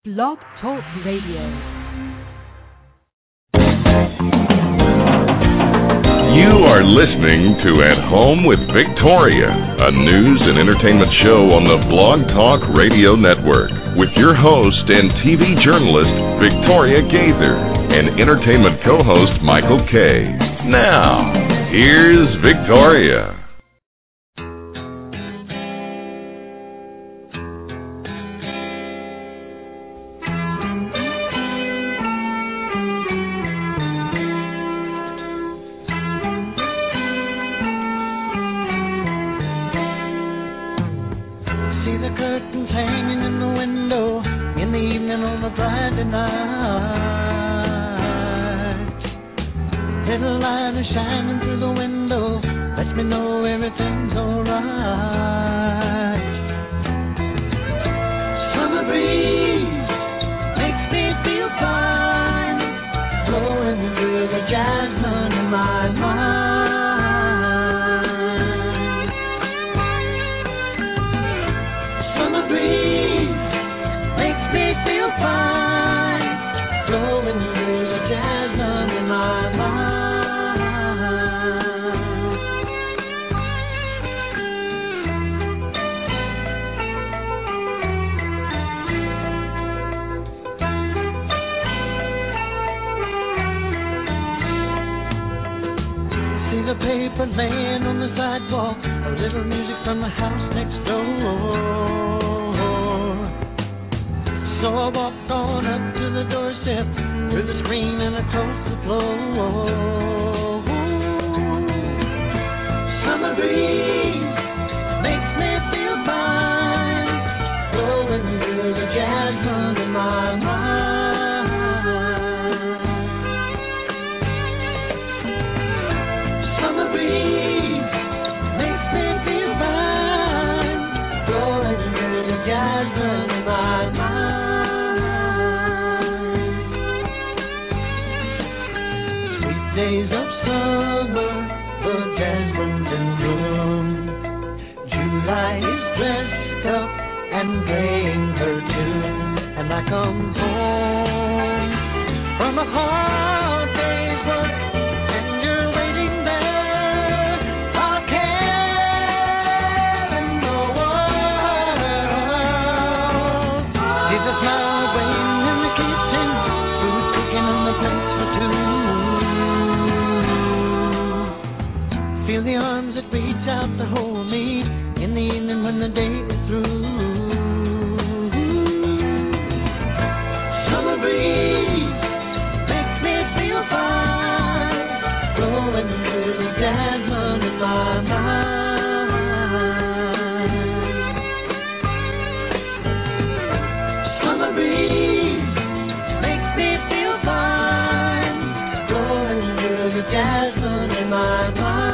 Blog Talk Radio. You are listening to At Home with Victoria, a news and entertainment show on the Blog Talk Radio Network, with your host and TV journalist, Victoria Gaither, and entertainment co-host, Michael Kay. Now, here's Victoria. Little light is shining through the window, lets me know everything's alright. Summer breeze makes me feel fine, blowing through the jasmine in my mind. Summer breeze makes me feel fine, blowing through the jasmine in my mind. The paper laying on the sidewalk, a little music from the house next door. So I walked on up to the doorstep, through the screen and across the floor. Summer breeze makes me feel fine, blowing through the jasmine in my mind. Summer breeze makes me feel fine, blowing through the jasmine in my mind. Sweet days of summer, the jasmine's in bloom. July is dressed up and playing her tune, and I come home from a hard day's work, and you're waiting there. I'll care in the world. See the smile waiting in the kitchen, food cooking on the plates for two. Feel the arms that reach out to hold me in the evening when the day is through. Summer breeze makes me feel fine, blowing through the jasmine in my mind. Summer breeze makes me feel fine, blowing through the jasmine in my mind.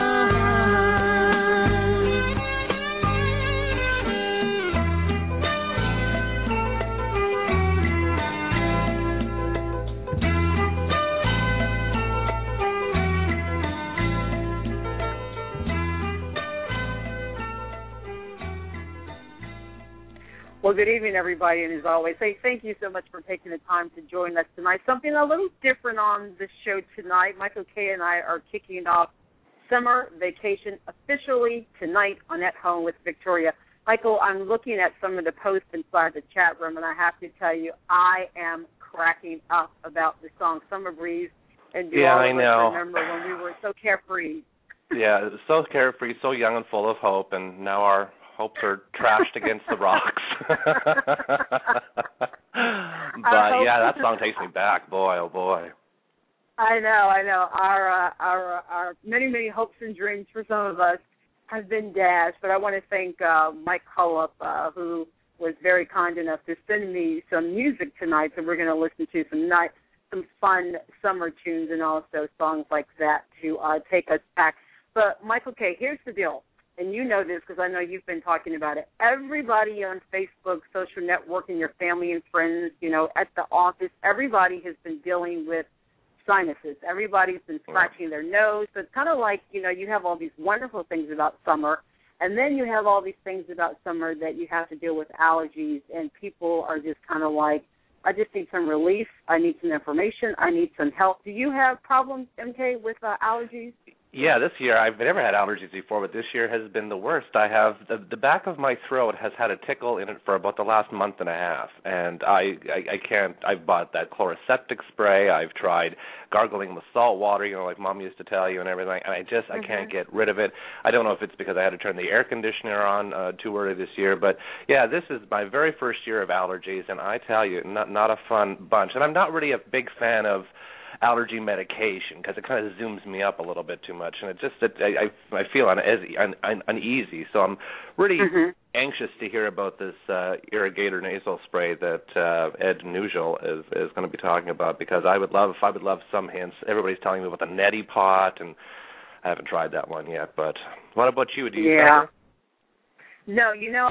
Well, good evening, everybody, and as always, thank you so much for taking the time to join us tonight. Something a little different on the show tonight. Michael Kay and I are kicking off summer vacation officially tonight on At Home with Victoria. Michael, I'm looking at some of the posts inside the chat room, and I have to tell you, I am cracking up about the song Summer Breeze. And do all of us remember when we were so carefree? Yeah, so carefree, so young and full of hope, and now our hopes are trashed against the rocks. But yeah, that song takes me back, boy, oh boy. I know. Our many hopes and dreams for some of us have been dashed. But I want to thank Mike Hullop, who was very kind enough to send me some music tonight. So we're going to listen to some fun summer tunes and also songs like that to take us back. But Michael Kay, here's the deal. And you know this because I know you've been talking about it. Everybody on Facebook, social networking, your family and friends, at the office, everybody has been dealing with sinuses. Everybody's been scratching their nose. So it's kind of like, you have all these wonderful things about summer, And then you have all these things about summer that you have to deal with allergies, and people are just kind of like, I just need some relief. I need some information. I need some help. Do you have problems, MK, with allergies? Yeah, this year I've never had allergies before, but this year has been the worst. I have the back of my throat has had a tickle in it for about the last month and a half, and I can't. I've bought that Chloraseptic spray. I've tried gargling with salt water, like Mom used to tell you, and everything. And I can't get rid of it. I don't know if it's because I had to turn the air conditioner on too early this year, but yeah, this is my very first year of allergies, and I tell you, not a fun bunch. And I'm not really a big fan of allergy medication because it kind of zooms me up a little bit too much, and I feel uneasy. So I'm really anxious to hear about this irrigator nasal spray that Ed Nugel is going to be talking about, because I would love some hints. Everybody's telling me about the neti pot, and I haven't tried that one yet. But what about you? Do you? Yeah. No,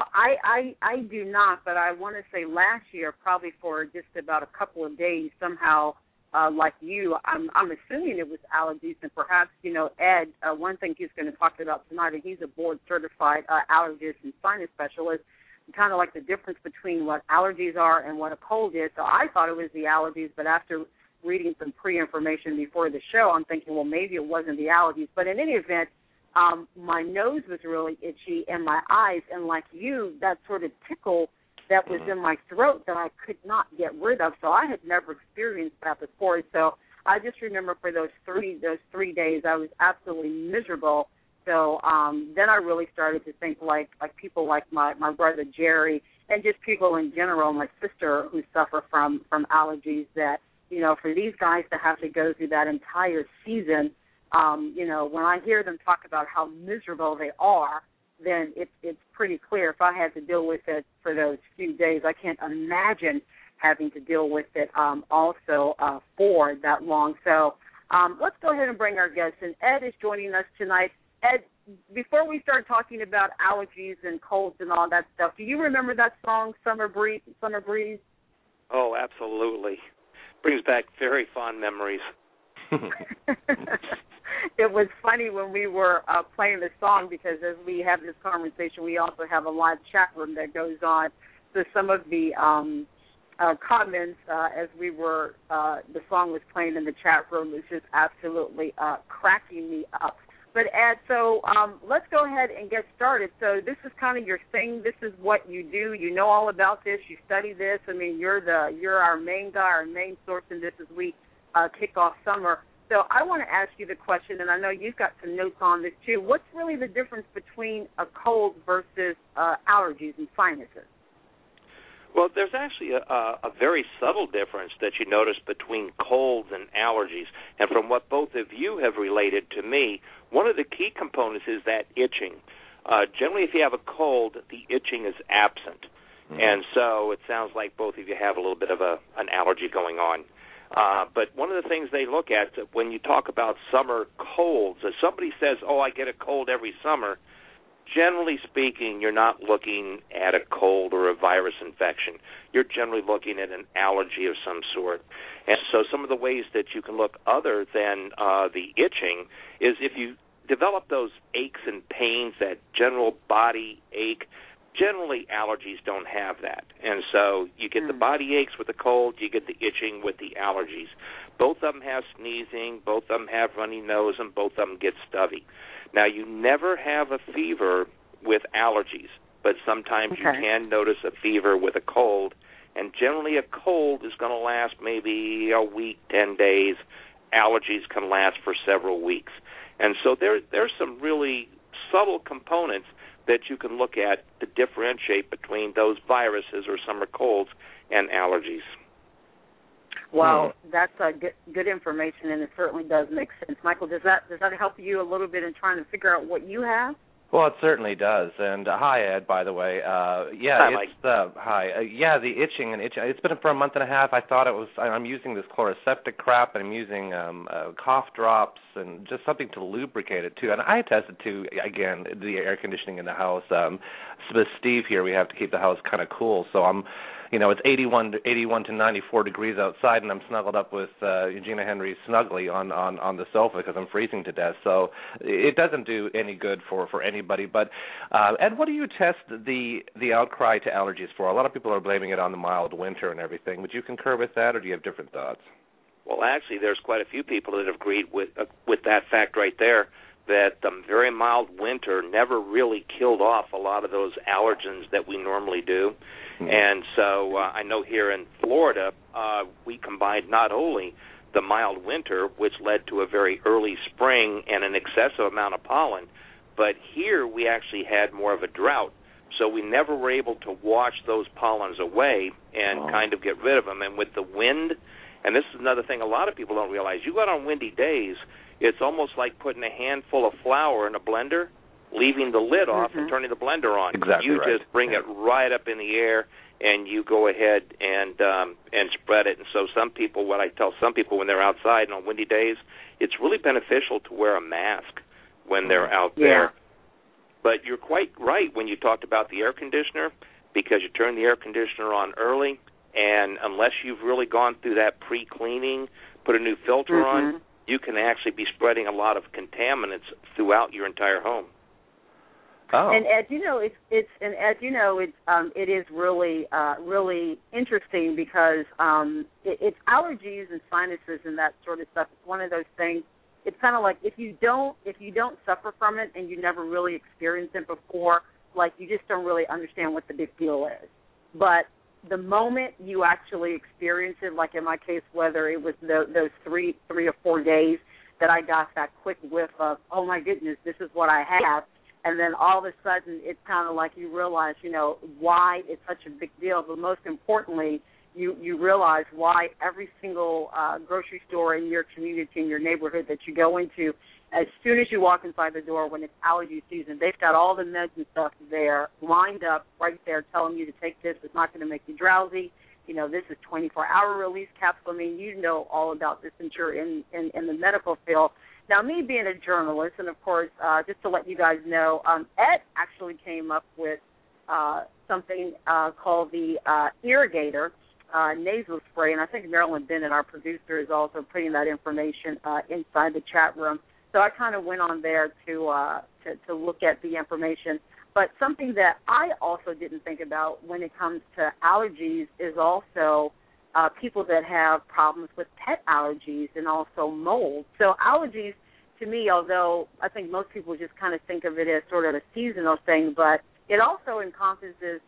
I do not. But I want to say last year, probably for just about a couple of days, somehow. Like you, I'm assuming it was allergies, and perhaps, Ed, one thing he's going to talk about tonight, and he's a board-certified allergist and sinus specialist, kind of like the difference between what allergies are and what a cold is. So I thought it was the allergies, but after reading some pre-information before the show, I'm thinking, well, maybe it wasn't the allergies. But in any event, my nose was really itchy, and my eyes, and like you, that sort of tickle that was in my throat that I could not get rid of. So I had never experienced that before. So I just remember for those three days I was absolutely miserable. So then I really started to think like people like my brother Jerry, and just people in general, my sister who suffer from allergies, that, for these guys to have to go through that entire season, when I hear them talk about how miserable they are, then it's pretty clear. If I had to deal with it for those few days, I can't imagine having to deal with it also for that long. So let's go ahead and bring our guest in. Ed is joining us tonight. Ed, before we start talking about allergies and colds and all that stuff, do you remember that song, Summer Breeze? Oh, absolutely. Brings back very fond memories. It was funny when we were playing the song, because as we have this conversation, we also have a live chat room that goes on. So some of the comments as we were, the song was playing in the chat room was just absolutely cracking me up. But Ed, so let's go ahead and get started. So this is kind of your thing. This is what you do. You know all about this. You study this. I mean, you're our main guy, our main source in this as we kick off summer. So I want to ask you the question, and I know you've got some notes on this too. What's really the difference between a cold versus allergies and sinuses? Well, there's actually a very subtle difference that you notice between colds and allergies. And from what both of you have related to me, one of the key components is that itching. Generally, if you have a cold, the itching is absent. Mm-hmm. And so it sounds like both of you have a little bit of an allergy going on. But one of the things they look at when you talk about summer colds, if somebody says, oh, I get a cold every summer, generally speaking, you're not looking at a cold or a virus infection. You're generally looking at an allergy of some sort. And so some of the ways that you can look other than the itching is if you develop those aches and pains, that general body ache. Generally, allergies don't have that. And so you get the body aches with the cold, you get the itching with the allergies. Both of them have sneezing, both of them have runny nose, and both of them get stubby. Now, you never have a fever with allergies, but sometimes you can notice a fever with a cold. And generally, a cold is going to last maybe a week, 10 days. Allergies can last for several weeks. And so there's some really subtle components that you can look at to differentiate between those viruses or summer colds and allergies. Well, that's good information, and it certainly does make sense. Michael, does that help you a little bit in trying to figure out what you have? Well, it certainly does. And hi, Ed, by the way. Hi, Mike. The itching and itching. It's been for a month and a half. I thought it was. I'm using this Chloraseptic crap, and I'm using cough drops and just something to lubricate it too. And I attested to, again, the air conditioning in the house. With Steve here, we have to keep the house kind of cool. So I'm it's 81 to 94 degrees outside, and I'm snuggled up with Eugenia Henry snugly on the sofa because I'm freezing to death. So it doesn't do any good for anybody. But Ed, what do you test the outcry to allergies for? A lot of people are blaming it on the mild winter and everything. Would you concur with that, or do you have different thoughts? Well, actually, there's quite a few people that have agreed with that fact right there, that the very mild winter never really killed off a lot of those allergens that we normally do. Mm-hmm. And so I know here in Florida, we combined not only the mild winter, which led to a very early spring and an excessive amount of pollen, but here we actually had more of a drought. So we never were able to wash those pollens away and kind of get rid of them. And with the wind, and this is another thing a lot of people don't realize, you go out on windy days, it's almost like putting a handful of flour in a blender, leaving the lid off and turning the blender on. Exactly you right. Just bring it right up in the air, and you go ahead and spread it. And so what I tell some people when they're outside and on windy days, it's really beneficial to wear a mask when they're out there. But you're quite right when you talked about the air conditioner, because you turn the air conditioner on early, and unless you've really gone through that pre-cleaning, put a new filter on, you can actually be spreading a lot of contaminants throughout your entire home. Oh. And as you know, it is really interesting because it's allergies and sinuses and that sort of stuff. It's one of those things. It's kind of like if you don't suffer from it and you never really experienced it before, like you just don't really understand what the big deal is. But the moment you actually experience it, like in my case, whether it was those three or 4 days that I got that quick whiff of, oh my goodness, this is what I have, and then all of a sudden it's kind of like you realize, why it's such a big deal. But most importantly, you realize why every single grocery store in your community, in your neighborhood that you go into, as soon as you walk inside the door when it's allergy season, they've got all the meds and stuff there lined up right there telling you to take this. It's not going to make you drowsy. This is 24-hour release capsule. I mean, you know all about this since you're in the medical field. Now, me being a journalist, and, of course, just to let you guys know, Ed actually came up with something called the Irrigator nasal spray, and I think Marilyn Bennett, our producer, is also putting that information inside the chat room. So I kind of went on there to look at the information. But something that I also didn't think about when it comes to allergies is also people that have problems with pet allergies and also mold. So allergies, to me, although I think most people just kind of think of it as sort of a seasonal thing, but it also encompasses,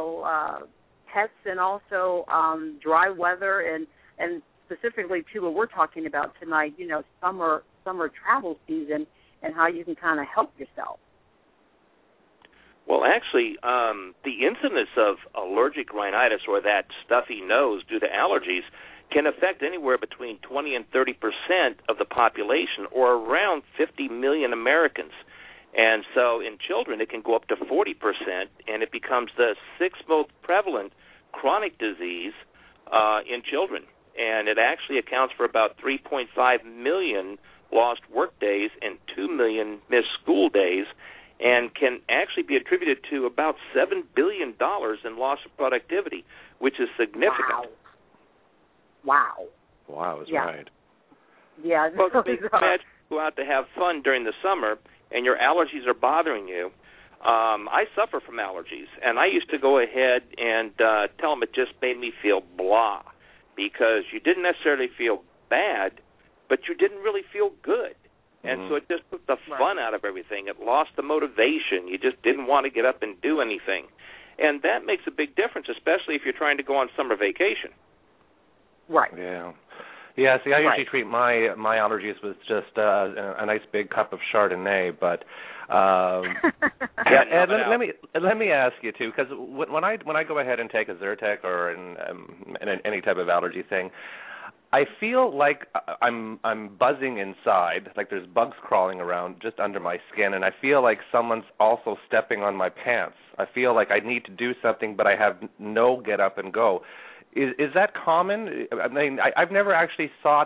pets and also dry weather and specifically, too, what we're talking about tonight, summer travel season and how you can kind of help yourself. Well, actually, the incidence of allergic rhinitis, or that stuffy nose due to allergies, can affect anywhere between 20 and 30% of the population, or around 50 million Americans. And so in children, it can go up to 40%, and it becomes the sixth most prevalent chronic disease in children. And it actually accounts for about 3.5 million lost work days and 2 million missed school days, and can actually be attributed to about $7 billion in loss of productivity, which is significant. Wow. Wow, is right. Yeah. Well, imagine you go out to have fun during the summer, and your allergies are bothering you. I suffer from allergies, and I used to go ahead and tell them it just made me feel blah, because you didn't necessarily feel bad, but you didn't really feel good. And so it just took the fun out of everything. It lost the motivation. You just didn't want to get up and do anything. And that makes a big difference, especially if you're trying to go on summer vacation. Right. Yeah. Yeah, see, I usually treat my allergies with just a nice big cup of Chardonnay, but and let me ask you too, because when I go ahead and take a Zyrtec or any type of allergy thing, I feel like I'm buzzing inside, like there's bugs crawling around just under my skin, and I feel like someone's also stepping on my pants. I feel like I need to do something, but I have no get up and go. Is that common? I mean, I've never actually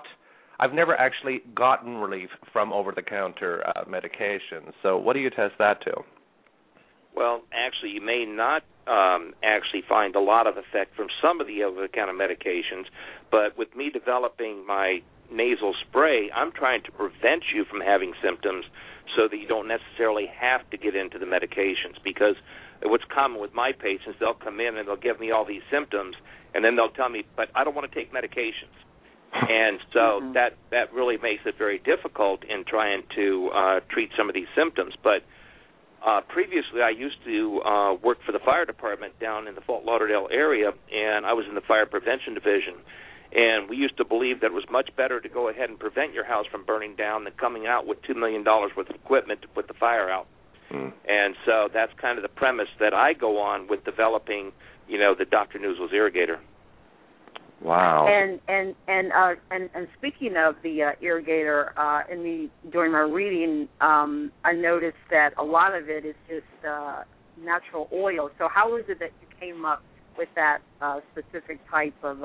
gotten relief from over-the-counter medication. So what do you test that to? Well, actually, you may not actually find a lot of effect from some of the over-the-counter medications. But with me developing my nasal spray, I'm trying to prevent you from having symptoms so that you don't necessarily have to get into the medications. Because what's common with my patients, they'll come in and they'll give me all these symptoms, and then they'll tell me, but I don't want to take medications. And so that really makes it very difficult in trying to treat some of these symptoms. But previously, I used to work for the fire department down in the Fort Lauderdale area, and I was in the fire prevention division. And we used to believe that it was much better to go ahead and prevent your house from burning down than coming out with $2 million worth of equipment to put the fire out. And so that's kind of the premise that I go on with developing, the Dr. Noozles irrigator. Wow. And speaking of the irrigator, during my reading, I noticed that a lot of it is just natural oil. So how is it that you came up with that specific type of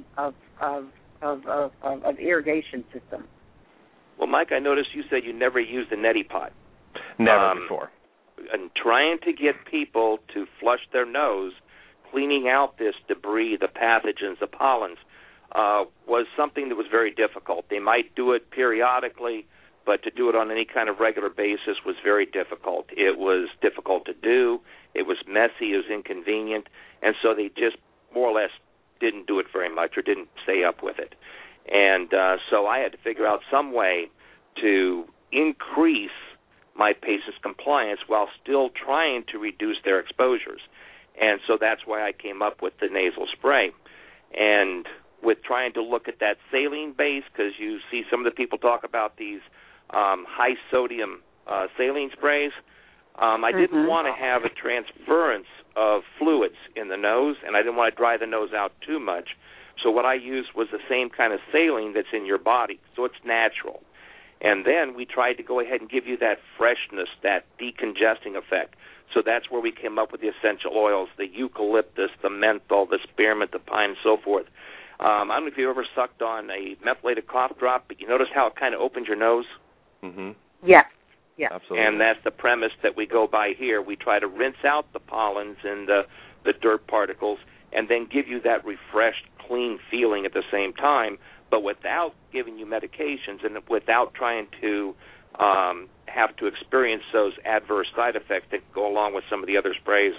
irrigation system? Well, Mike, I noticed you said you never used a neti pot. Never before. And trying to get people to flush their nose, cleaning out this debris, the pathogens, the pollens, was something that was very difficult. They might do it periodically, but to do it on any kind of regular basis was very difficult. It was difficult to do. It was messy. It was inconvenient. And so they just more or less didn't do it very much or didn't stay up with it. And so I had to figure out some way to increase my patients' compliance while still trying to reduce their exposures. And so that's why I came up with the nasal spray. And with trying to look at that saline base, because you see some of the people talk about these high-sodium saline sprays, I didn't want to have a transference of fluids in the nose, and I didn't want to dry the nose out too much. So what I used was the same kind of saline that's in your body, so it's natural. And then we tried to go ahead and give you that freshness, that decongesting effect. So that's where we came up with the essential oils, the eucalyptus, the menthol, the spearmint, the pine, and so forth. I don't know if you ever sucked on a methylated cough drop, but you notice how it kind of opens your nose? Yeah. Absolutely. And that's the premise that we go by here. We try to rinse out the pollens and the dirt particles and then give you that refreshed, clean feeling at the same time, but without giving you medications and without trying to have to experience those adverse side effects that go along with some of the other sprays.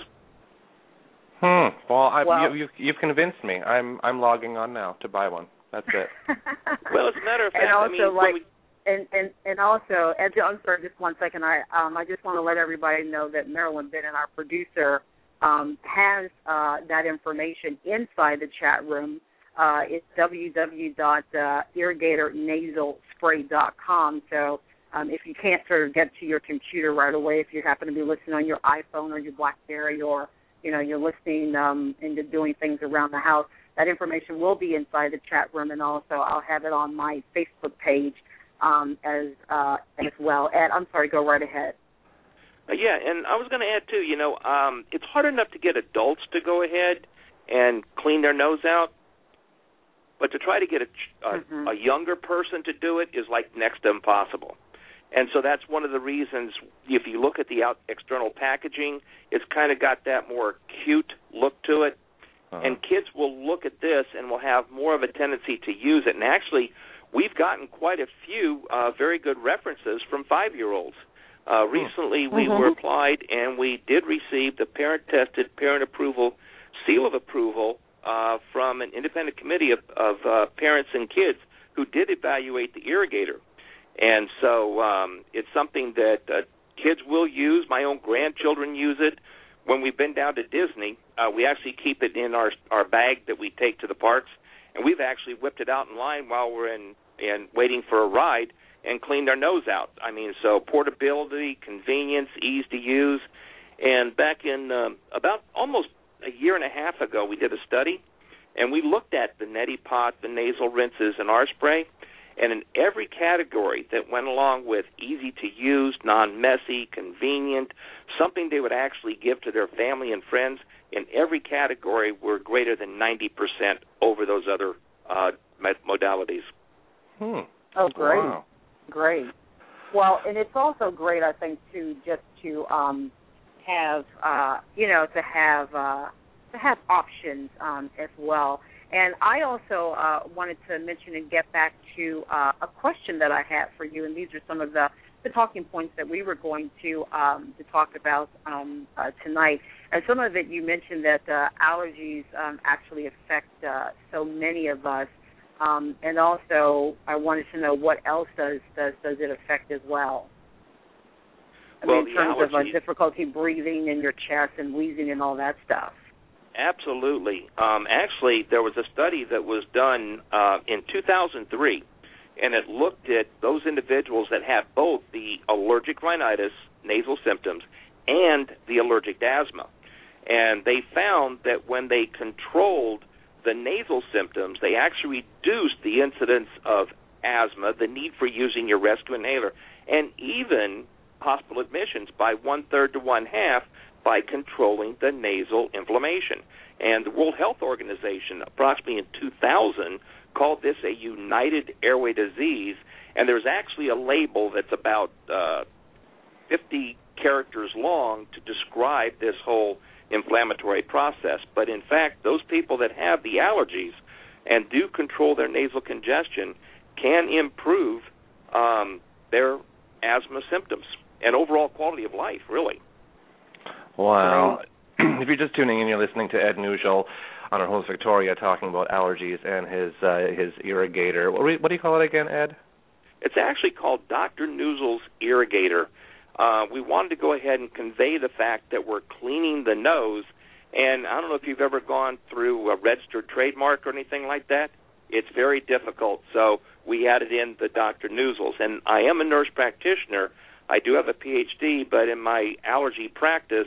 Well, you've convinced me. I'm logging on now to buy one. That's it. Well, as a matter of fact, And also, I'm sorry, just 1 second. I just want to let everybody know that Marilyn Bennett, our producer, has that information inside the chat room. It's www.irrigatornasalspray.com. So if you can't sort of get to your computer right away, if you happen to be listening on your iPhone or your BlackBerry, or you're listening and doing things around the house, that information will be inside the chat room, and also I'll have it on my Facebook page as well. Ed, I'm sorry, go right ahead. Yeah, and I was going to add, too, it's hard enough to get adults to go ahead and clean their nose out, but to try to get a younger person to do it is like next to impossible. And so that's one of the reasons, if you look at the external packaging, it's kind of got that more cute look to it. And kids will look at this and will have more of a tendency to use it. And actually, we've gotten quite a few very good references from 5-year-olds. Recently, we were applied, and we did receive the parent-tested, parent approval, seal of approval from an independent committee of parents and kids who did evaluate the irrigator. And so it's something that kids will use. My own grandchildren use it. When we've been down to Disney, we actually keep it in our bag that we take to the parks, and we've actually whipped it out in line while we're in waiting for a ride and cleaned our nose out. I mean, so portability, convenience, ease to use. And back in about almost a year and a half ago, we did a study, and we looked at the neti pot, the nasal rinses, and our spray. And in every category that went along with easy to use, non-messy, convenient, something they would actually give to their family and friends, in every category were greater than 90% over those other modalities. Oh, great. Wow. Great. Well, and it's also great, I think, just to have to have options as well. And I also wanted to mention and get back to a question that I had for you, and these are some of the talking points that we were going to talk about tonight. And some of it you mentioned that allergies actually affect so many of us, and also I wanted to know what else does it affect as well. In terms of difficulty breathing in your chest and wheezing and all that stuff. Absolutely. Actually, there was a study that was done in 2003, and it looked at those individuals that had both the allergic rhinitis, nasal symptoms, and the allergic asthma. And they found that when they controlled the nasal symptoms, they actually reduced the incidence of asthma, the need for using your rescue inhaler, and even hospital admissions by 1/3 to 1/2 by controlling the nasal inflammation. And the World Health Organization, approximately in 2000, called this a United Airway Disease, and there's actually a label that's about 50 characters long to describe this whole inflammatory process. But in fact, those people that have the allergies and do control their nasal congestion can improve their asthma symptoms and overall quality of life, really. Wow. If you're just tuning in, you're listening to Ed Nugel on our host Victoria talking about allergies and his irrigator. What do you call it again, Ed? It's actually called Dr. Nuzel's Irrigator. We wanted to go ahead and convey the fact that we're cleaning the nose, and I don't know if you've ever gone through a registered trademark or anything like that. It's very difficult, so we added in the Dr. Nuzel's. And I am a nurse practitioner. I do have a PhD, but in my allergy practice,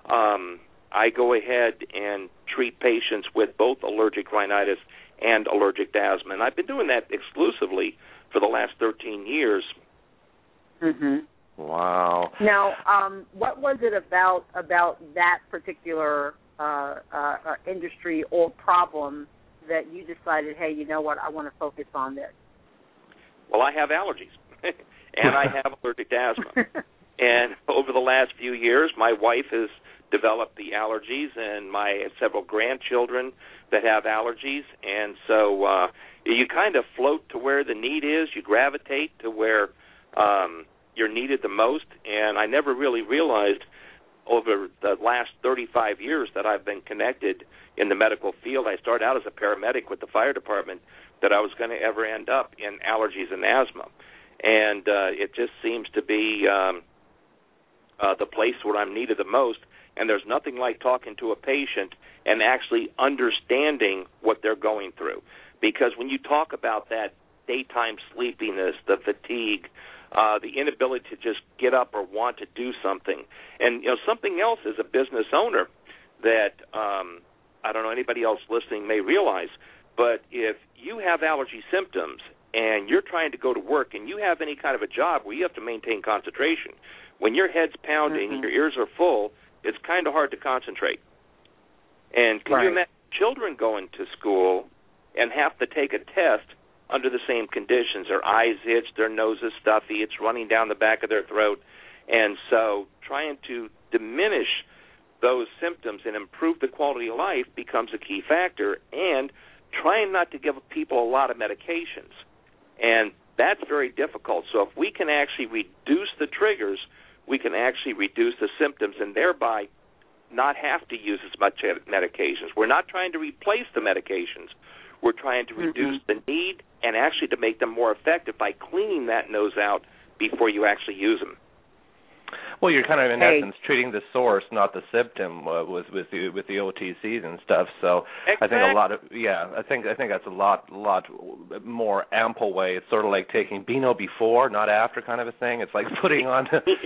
I go ahead and treat patients with both allergic rhinitis and allergic asthma. And I've been doing that exclusively for the last 13 years. Mm-hmm. Wow. Now, what was it about that particular industry or problem that you decided, hey, you know what, I want to focus on this? Well, I have allergies, and I have allergic asthma. And over the last few years, my wife has developed the allergies, and my several grandchildren that have allergies. And so you kind of float to where the need is. You gravitate to where you're needed the most. And I never really realized over the last 35 years that I've been connected in the medical field. I started out as a paramedic with the fire department, that I was going to ever end up in allergies and asthma. And it just seems to be the place where I'm needed the most. And there's nothing like talking to a patient and actually understanding what they're going through. Because when you talk about that daytime sleepiness, the fatigue, the inability to just get up or want to do something. And, something else as a business owner that I don't know anybody else listening may realize, but if you have allergy symptoms and you're trying to go to work and you have any kind of a job where you have to maintain concentration, when your head's pounding and your ears are full, it's kind of hard to concentrate. And can you imagine children going to school and have to take a test under the same conditions? Their eyes itch, their nose is stuffy, it's running down the back of their throat. And so trying to diminish those symptoms and improve the quality of life becomes a key factor, and trying not to give people a lot of medications. And that's very difficult. So if we can actually reduce the triggers, we can actually reduce the symptoms and thereby not have to use as much medications. We're not trying to replace the medications. We're trying to reduce the need and actually to make them more effective by cleaning that nose out before you actually use them. Well, you're kind of in essence treating the source, not the symptom, with the OTCs and stuff. So exactly. I think that's a lot more ample way. It's sort of like taking Beano before, not after, kind of a thing. It's like putting on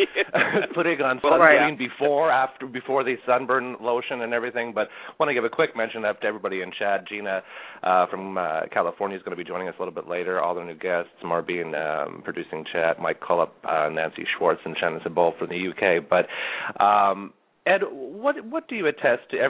sunscreen before the sunburn lotion and everything. But I want to give a quick mention up to everybody in chat. Gina from California is going to be joining us a little bit later. All the new guests, Marbine producing chat, Mike Cullop, Nancy Schwartz, and Shannon Sabol from the UK. But Ed, what do you attest to?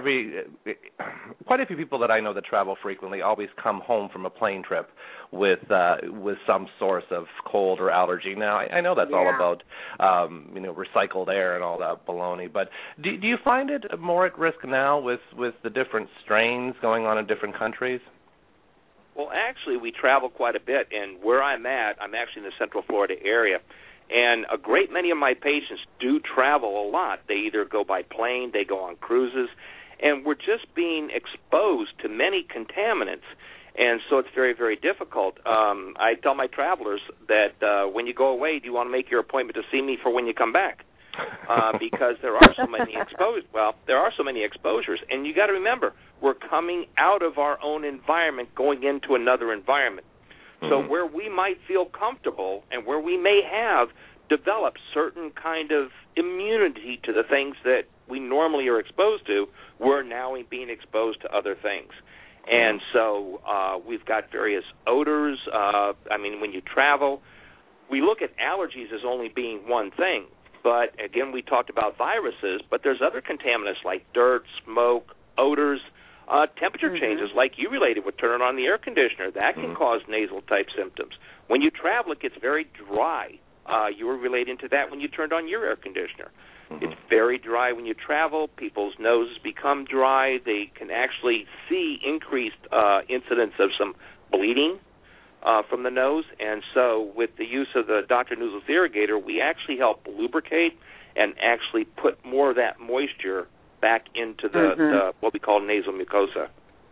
Quite a few people that I know that travel frequently always come home from a plane trip with some source of cold or allergy. Now, I know that's all about recycled air and all that baloney, but do you find it more at risk now with the different strains going on in different countries? Well, actually, we travel quite a bit, and where I'm at, I'm actually in the Central Florida area. And a great many of my patients do travel a lot. They either go by plane, they go on cruises, and we're just being exposed to many contaminants. And so it's very, very difficult. I tell my travelers that when you go away, do you want to make your appointment to see me for when you come back? Because there are so many there are so many exposures. And you got to remember, we're coming out of our own environment, going into another environment. So where we might feel comfortable and where we may have developed certain kind of immunity to the things that we normally are exposed to, we're now being exposed to other things. And so we've got various odors. When you travel, we look at allergies as only being one thing. But, again, we talked about viruses, but there's other contaminants like dirt, smoke, odors. Temperature changes, like you related with turning on the air conditioner, that can cause nasal-type symptoms. When you travel, it gets very dry. You were relating to that when you turned on your air conditioner. It's very dry when you travel. People's noses become dry. They can actually see increased incidence of some bleeding from the nose. And so with the use of the Dr. Noozles Irrigator, we actually help lubricate and actually put more of that moisture back into the what we call nasal mucosa.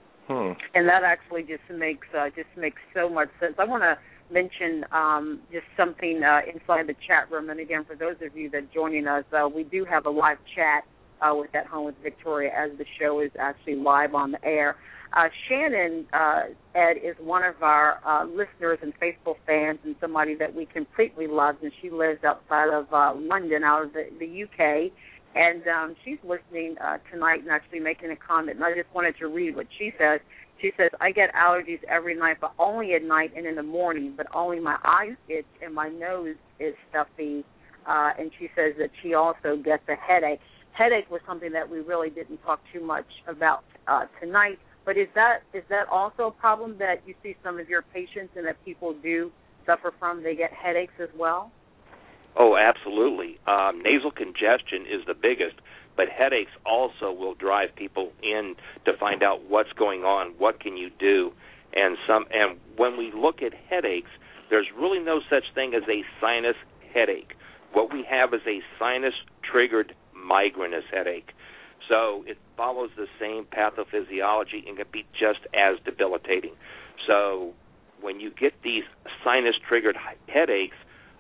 And that actually just makes so much sense. I want to mention just something inside the chat room. And again, for those of you that are joining us, we do have a live chat with At Home with Victoria as the show is actually live on the air. Shannon, Ed, is one of our listeners and faithful fans and somebody that we completely love, and she lives outside of London, out of the UK. And she's listening tonight and actually making a comment, and I just wanted to read what she says. She says, I get allergies every night, but only at night and in the morning, but only my eyes itch and my nose is stuffy. And she says that she also gets a headache. Headache was something that we really didn't talk too much about tonight, but is that also a problem that you see some of your patients and that people do suffer from? They get headaches as well? Oh, absolutely. Nasal congestion is the biggest, but headaches also will drive people in to find out what's going on, what can you do. And when we look at headaches, there's really no such thing as a sinus headache. What we have is a sinus-triggered migrainous headache. So it follows the same pathophysiology and can be just as debilitating. So when you get these sinus-triggered headaches,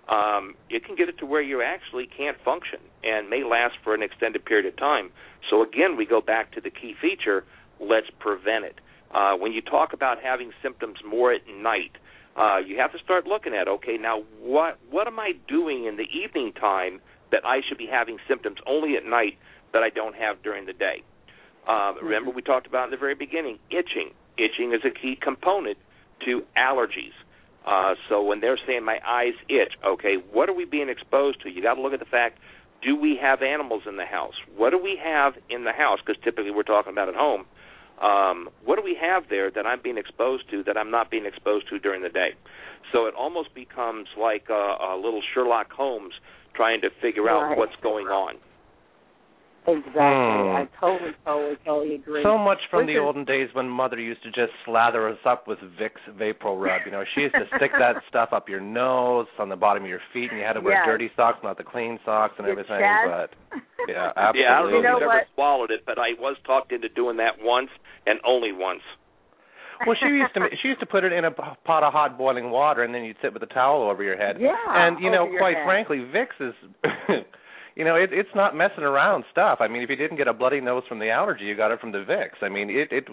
it can get it to where you actually can't function and may last for an extended period of time. So, again, we go back to the key feature, let's prevent it. When you talk about having symptoms more at night, you have to start looking at, okay, now what am I doing in the evening time that I should be having symptoms only at night that I don't have during the day? Remember we talked about in the very beginning, itching. Itching is a key component to allergies. So when they're saying my eyes itch, okay, what are we being exposed to? You got to look at the fact, do we have animals in the house? What do we have in the house? Because typically we're talking about at home. What do we have there that I'm being exposed to that I'm not being exposed to during the day? So it almost becomes like a little Sherlock Holmes trying to figure out what's going on. Exactly. I totally agree. So much from the olden days when Mother used to just slather us up with Vicks Vapor Rub. You know, she used to stick that stuff up your nose, on the bottom of your feet, and you had to wear dirty socks, not the clean socks and everything. But yeah, absolutely. Yeah, I don't know if you've ever swallowed it, but I was talked into doing that once and only once. Well, she used to put it in a pot of hot boiling water, and then you'd sit with a towel over your head. Yeah. And quite frankly, Vicks is. You know, it's not messing around stuff. I mean, if you didn't get a bloody nose from the allergy, you got it from the Vicks. I mean, it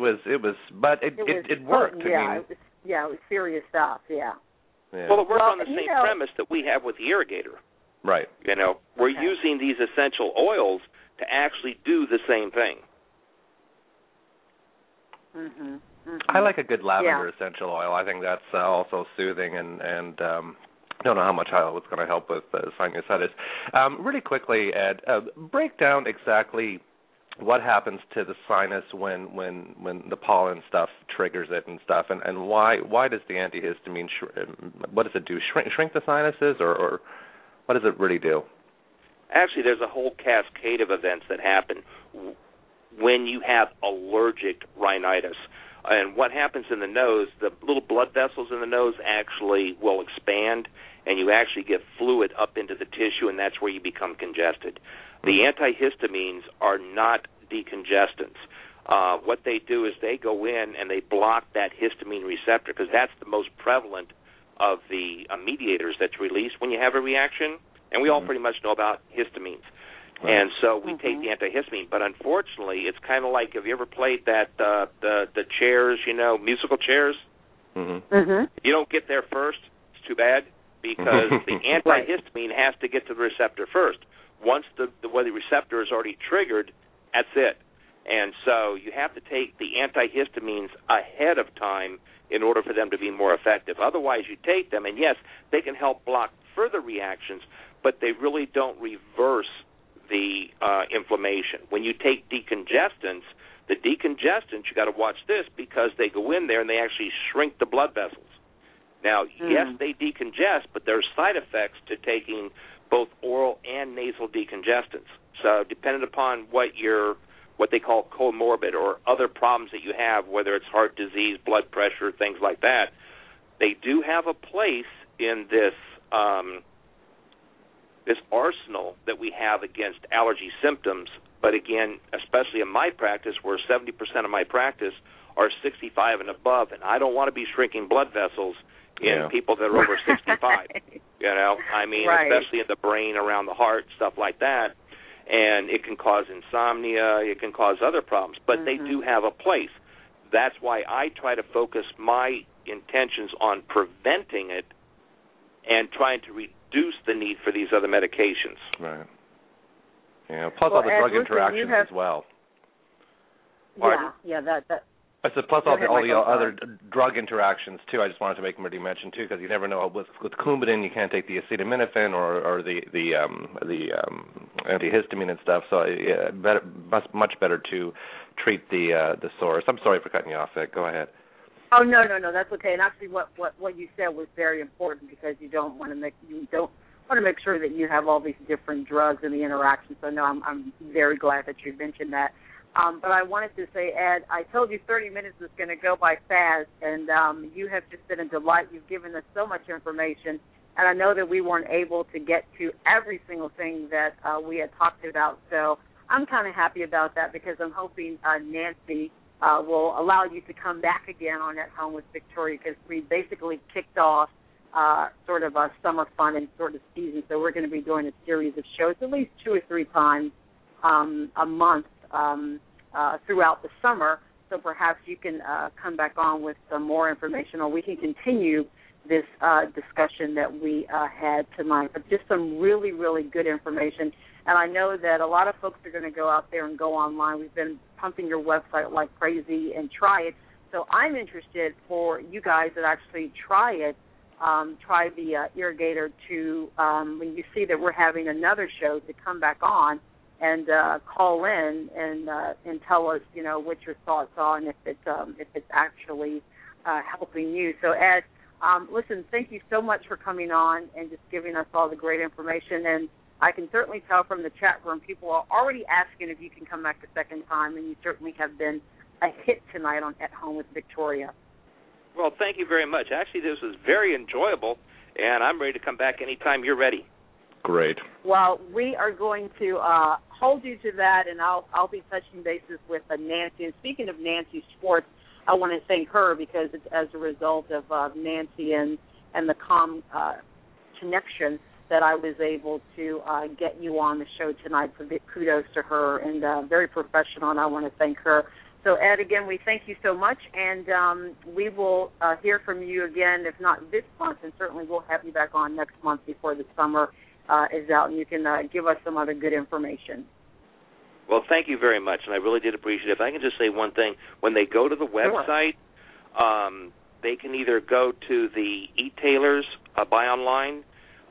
worked. It was serious stuff. Yeah. Well, it worked on the same premise that we have with the irrigator. Right. You know, we're using these essential oils to actually do the same thing. Mm-hmm. Mm-hmm. I like a good lavender essential oil. I think that's also soothing and don't know how much it's going to help with sinusitis. Really quickly, Ed, break down exactly what happens to the sinus when the pollen stuff triggers it and stuff, and why does the antihistamine what does it do? Shrink the sinuses, or what does it really do? Actually, there's a whole cascade of events that happen when you have allergic rhinitis. And what happens in the nose, the little blood vessels in the nose actually will expand, and you actually get fluid up into the tissue, and that's where you become congested. The antihistamines are not decongestants. What they do is they go in and they block that histamine receptor, because that's the most prevalent of the mediators that's released when you have a reaction. And we all pretty much know about histamines. Right. And so we take the antihistamine. But unfortunately, it's kind of like, have you ever played that the chairs, musical chairs? If you don't get there first, it's too bad, because the antihistamine has to get to the receptor first. Once the receptor is already triggered, that's it. And so you have to take the antihistamines ahead of time in order for them to be more effective. Otherwise, you take them, and yes, they can help block further reactions, but they really don't reverse the inflammation. When you take decongestants, you got to watch this, because they go in there and they actually shrink the blood vessels. Now, yes, they decongest, but there's side effects to taking both oral and nasal decongestants. So depending upon what they call comorbid or other problems that you have, whether it's heart disease, blood pressure, things like that, they do have a place in this arsenal that we have against allergy symptoms. But again, especially in my practice, where 70% of my practice are 65 and above, and I don't want to be shrinking blood vessels in people that are over 65. Especially in the brain, around the heart, stuff like that. And it can cause insomnia, it can cause other problems, but they do have a place. That's why I try to focus my intentions on preventing it and trying to reduce the need for these other medications. Right. Yeah. Plus all the drug interactions as well. I said plus all the other drug interactions too. I just wanted to make Murdy mention too, because you never know with Coumadin you can't take the acetaminophen or the antihistamine and stuff. So much better to treat the source. I'm sorry for cutting you off, Vic. Go ahead. Oh no, that's okay. And actually, what you said was very important, because you don't want to make sure that you have all these different drugs and the interactions. So no, I'm very glad that you mentioned that. But I wanted to say, Ed, I told you 30 minutes was going to go by fast, and you have just been a delight. You've given us so much information, and I know that we weren't able to get to every single thing that we had talked about. So I'm kind of happy about that, because I'm hoping Nancy will allow you to come back again on At Home with Victoria, because we basically kicked off sort of a summer fun and sort of season. So we're going to be doing a series of shows at least 2 or 3 times a month throughout the summer. So perhaps you can come back on with some more information, or we can continue this discussion that we had tonight. But just some really, really good information. And I know that a lot of folks are going to go out there and go online. We've been pumping your website like crazy and try it. So I'm interested for you guys that actually try it, try the Irrigator to, when you see that we're having another show, to come back on and call in and tell us, what your thoughts are and if it's actually helping you. So Ed, listen, thank you so much for coming on and just giving us all the great information. And I can certainly tell from the chat room, people are already asking if you can come back a second time, and you certainly have been a hit tonight on At Home with Victoria. Well, thank you very much. Actually, this was very enjoyable, and I'm ready to come back anytime you're ready. Great. Well, we are going to hold you to that, and I'll be touching bases with Nancy. And speaking of Nancy Schwartz, I want to thank her, because it's as a result of Nancy and the connection that I was able to get you on the show tonight. So big kudos to her, and very professional, and I want to thank her. So, Ed, again, we thank you so much, and we will hear from you again, if not this month, and certainly we'll have you back on next month before the summer is out, and you can give us some other good information. Well, thank you very much, and I really did appreciate it. If I can just say one thing, when they go to the website, they can either go to the e-tailers, buy online,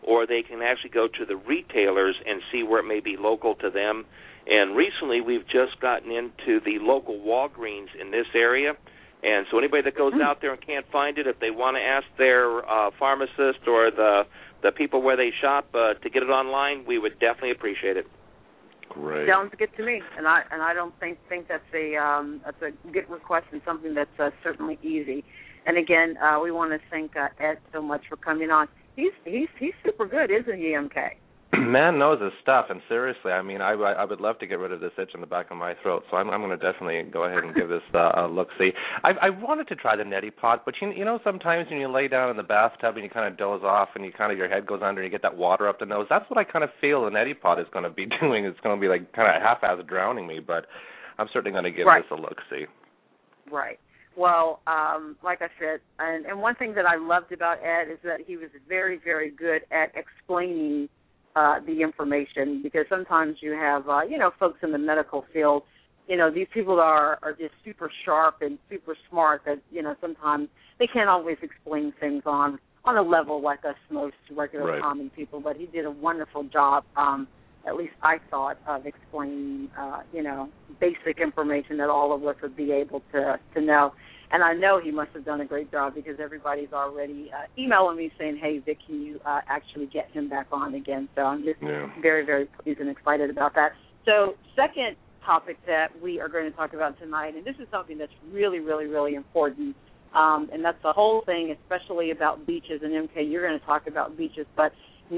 or they can actually go to the retailers and see where it may be local to them. And recently we've just gotten into the local Walgreens in this area. And so anybody that goes out there and can't find it, if they want to ask their pharmacist or the people where they shop to get it online, we would definitely appreciate it. Great. Sounds good to me, and I don't think that's a good request and something that's certainly easy. And again, we want to thank Ed so much for coming on. He's super good, isn't he, MK? Man knows his stuff, and seriously, I mean, I would love to get rid of this itch in the back of my throat, so I'm going to definitely go ahead and give this a look-see. I wanted to try the neti pot, but you know, sometimes when you lay down in the bathtub and you kind of doze off and you kind of your head goes under and you get that water up the nose, that's what I kind of feel the neti pot is going to be doing. It's going to be like kind of half-ass drowning me, but I'm certainly going to give this a look-see. Right. Well, like I said, and one thing that I loved about Ed is that he was very, very good at explaining the information, because sometimes you have, folks in the medical field, these people are just super sharp and super smart that, sometimes they can't always explain things on a level like us most regular common people, but he did a wonderful job, at least I thought, of explaining, basic information that all of us would be able to know. And I know he must have done a great job, because everybody's already emailing me saying, hey, Vic, can you actually get him back on again? So I'm just very, very pleased and excited about that. So second topic that we are going to talk about tonight, and this is something that's really, really, really important, and that's the whole thing, especially about beaches. And, MK, you're going to talk about beaches, but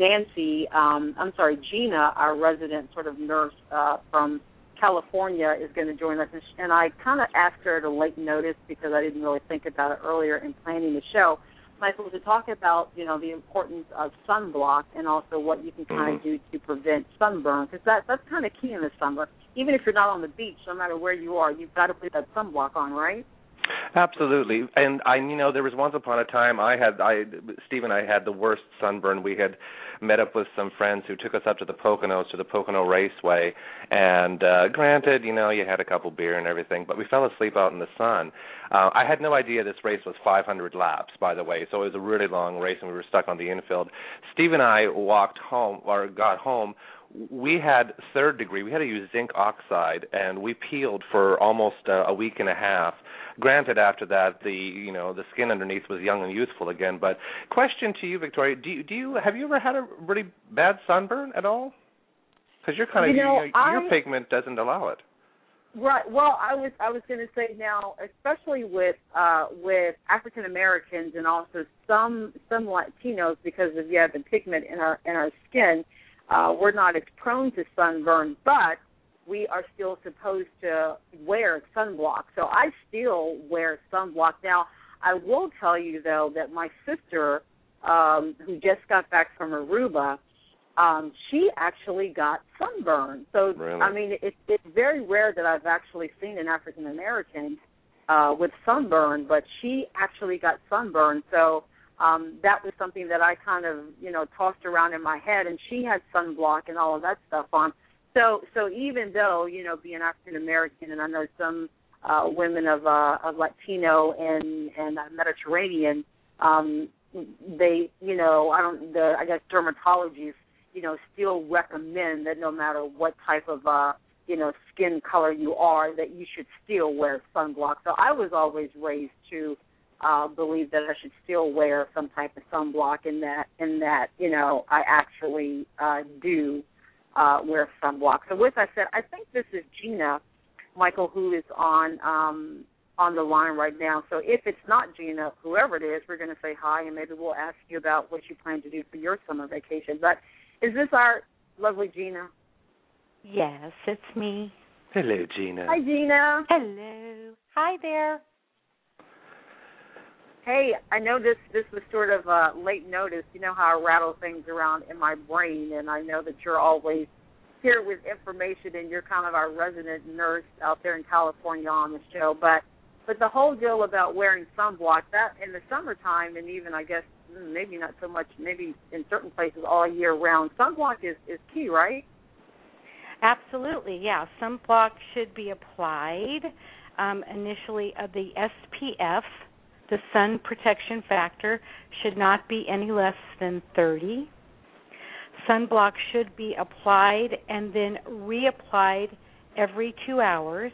Gina, our resident sort of nurse from California, is going to join us, and I kind of asked her at a late notice because I didn't really think about it earlier in planning the show, Michael, to talk about, the importance of sunblock and also what you can kind of do to prevent sunburn, because that's kind of key in the summer. Even if you're not on the beach, no matter where you are, you've got to put that sunblock on, right? Absolutely, and there was once upon a time Steve and I had the worst sunburn. We had met up with some friends who took us up to the Poconos, to the Pocono Raceway, and granted, you had a couple beer and everything, but we fell asleep out in the sun. I had no idea this race was 500 laps, by the way, so it was a really long race, and we were stuck on the infield. Steve and I got home. We had third degree. We had to use zinc oxide, and we peeled for almost a week and a half. Granted, after that, the skin underneath was young and youthful again. But question to you, Victoria: have you ever had a really bad sunburn at all? Because you're kind of your pigment doesn't allow it. Right. Well, I was going to say now, especially with African Americans and also some Latinos, because of the pigment in our skin. We're not as prone to sunburn, but we are still supposed to wear sunblock. So I still wear sunblock. Now, I will tell you, though, that my sister, who just got back from Aruba, she actually got sunburn. So, really? I mean, it's very rare that I've actually seen an African-American with sunburn, but she actually got sunburn. So that was something that I kind of, tossed around in my head, and she had sunblock and all of that stuff on. So even though, being African-American, and I know some women of Latino and Mediterranean, they, I guess dermatologists, still recommend that no matter what type of, skin color you are, that you should still wear sunblock. So I was always raised to believe that I should still wear some type of sunblock, in that I actually do wear sunblock. So with that said, I think this is Gina, Michael, who is on the line right now. So if it's not Gina, whoever it is, we're going to say hi, and maybe we'll ask you about what you plan to do for your summer vacation. But is this our lovely Gina? Yes, it's me. Hello, Gina. Hi, Gina. Hello. Hi there. Hey, I know this was sort of late notice. You know how I rattle things around in my brain, and I know that you're always here with information, and you're kind of our resident nurse out there in California on the show. But the whole deal about wearing sunblock, that in the summertime, and even, I guess, maybe not so much, maybe in certain places all year round, sunblock is key, right? Absolutely, yeah. Sunblock should be applied initially. The SPF, the sun protection factor, should not be any less than 30. sunblock should be applied and then reapplied every 2 hours.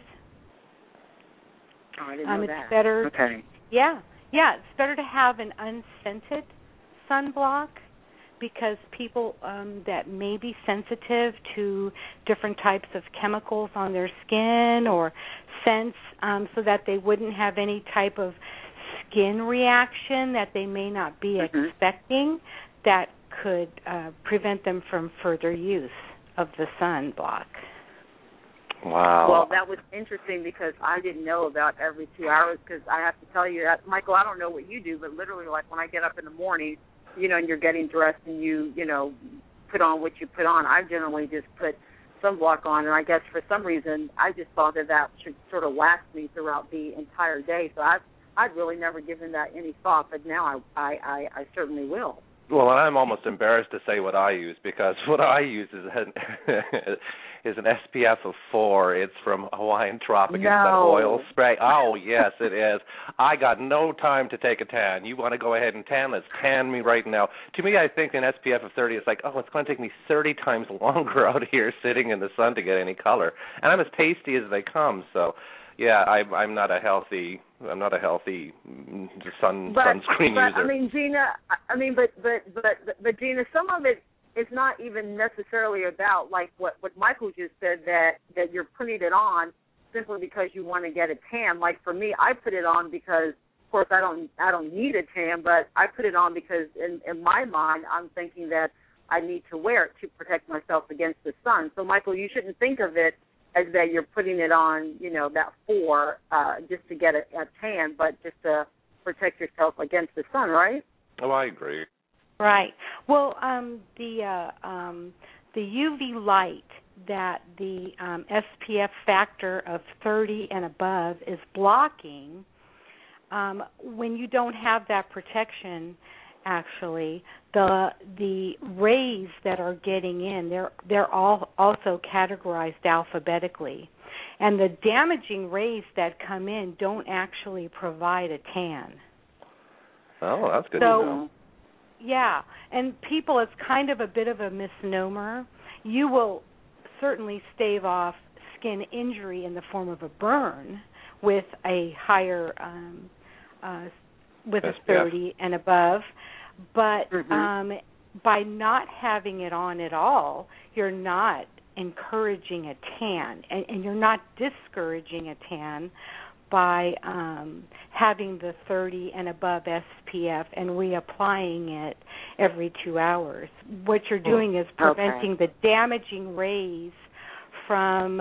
Oh, I didn't know it's that. better. Okay. Yeah, it's better to have an unscented sunblock because people that may be sensitive to different types of chemicals on their skin or scents, so that they wouldn't have any type of skin reaction that they may not be expecting, that could prevent them from further use of the sunblock. Wow. Well, that was interesting because I didn't know about every 2 hours because I have to tell you that, Michael, I don't know what you do, but literally like when I get up in the morning, and you're getting dressed and you put on what you put on, I generally just put sunblock on, and I guess for some reason I just thought that should sort of last me throughout the entire day. So I'd really never given that any thought, but now I certainly will. Well, and I'm almost embarrassed to say what I use because what I use is an SPF of 4. It's from Hawaiian Tropic. No. It's that oil spray. Oh, yes, it is. I got no time to take a tan. You want to go ahead and tan? Let's tan me right now. To me, I think an SPF of 30 is like, it's going to take me 30 times longer out here sitting in the sun to get any color. And I'm as pasty as they come, so... Yeah, I'm not a healthy sunscreen user. I mean, Gina. But Gina, some of it is not even necessarily about like what Michael just said that you're putting it on simply because you want to get a tan. Like for me, I put it on because, of course, I don't need a tan, but I put it on because in my mind I'm thinking that I need to wear it to protect myself against the sun. So, Michael, you shouldn't think of it as that you're putting it on, that 4 just to get a tan, but just to protect yourself against the sun, right? Oh, I agree. Right. Well, the UV light that the SPF factor of 30 and above is blocking, when you don't have that protection, actually, the rays that are getting in, they're all also categorized alphabetically. And the damaging rays that come in don't actually provide a tan. Oh, that's good to know. Yeah, and people, it's kind of a bit of a misnomer. You will certainly stave off skin injury in the form of a burn with a higher, with a 30 and above. But by not having it on at all, you're not encouraging a tan, and you're not discouraging a tan by having the 30 and above SPF and reapplying it every 2 hours. What you're doing is preventing the damaging rays from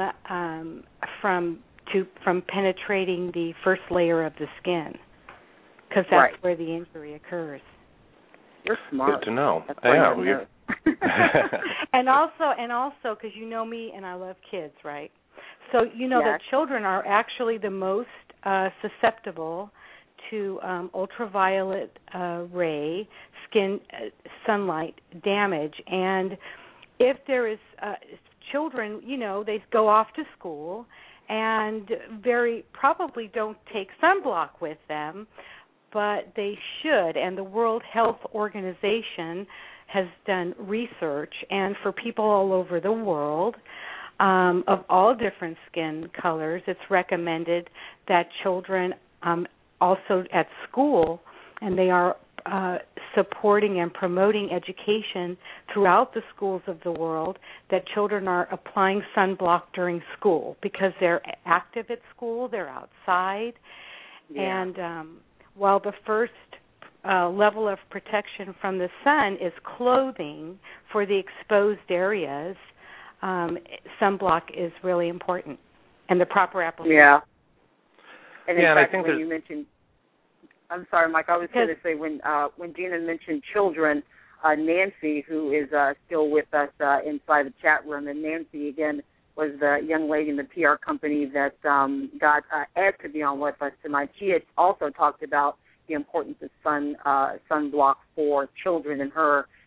penetrating the first layer of the skin, because that's where the injury occurs. You're smart. Good to know. Yeah. and also, because you know me and I love kids, right? So that children are actually the most susceptible to ultraviolet ray sunlight damage. And if there is children, they go off to school and very probably don't take sunblock with them, but they should. And the World Health Organization has done research, and for people all over the world of all different skin colors, it's recommended that children also at school, and they are supporting and promoting education throughout the schools of the world, that children are applying sunblock during school because they're active at school, they're outside, and while the first level of protection from the sun is clothing for the exposed areas, sunblock is really important, and the proper application. Yeah. And in fact, I think when you mentioned, I'm sorry, Mike, I was going to say when Gina mentioned children, Nancy, who is still with us inside the chat room, and Nancy, again, was the young lady in the PR company that got Ed to be on with us tonight. She had also talked about the importance of sunblock for children, and her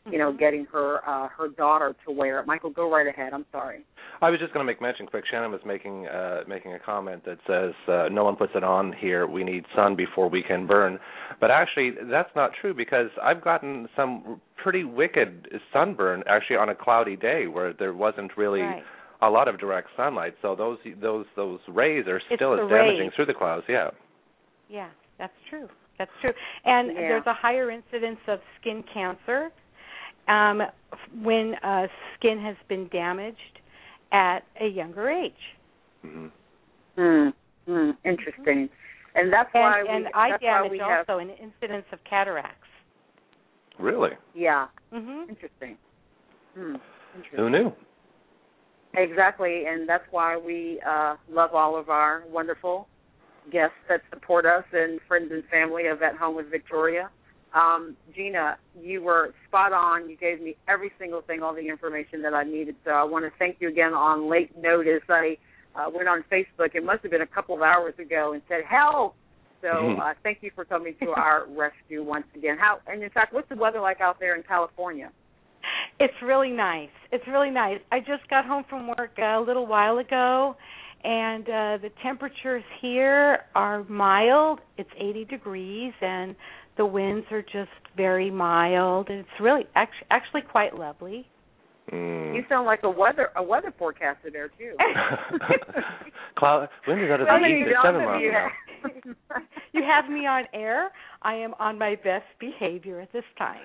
getting her daughter to wear it. Michael, go right ahead. I'm sorry. I was just going to make mention quick. Shannon was making a comment that says no one puts it on here. We need sun before we can burn. But actually, that's not true, because I've gotten some pretty wicked sunburn actually on a cloudy day where there wasn't really a lot of direct sunlight. So those rays are still as damaging through the clouds. Yeah. Yeah, that's true. That's true. And there's a higher incidence of skin cancer when skin has been damaged at a younger age. Interesting. And that's why eye damage also an incidence of cataracts. Really? Yeah. Interesting. Who knew? Exactly, and that's why we love all of our wonderful guests that support us and friends and family of At Home with Victoria. Gina, you were spot on. You gave me every single thing, all the information that I needed. So I want to thank you again on late notice. I went on Facebook, it must have been a couple of hours ago, and said, help. So thank you for coming to our rescue once again. And in fact, what's the weather like out there in California? It's really nice. It's really nice. I just got home from work a little while ago, and the temperatures here are mild. It's 80 degrees, and the winds are just very mild. And it's really actually quite lovely. You sound like a weather forecaster there too. Wind is out of the east at 7 miles an hour. You have me on air. I am on my best behavior at this time.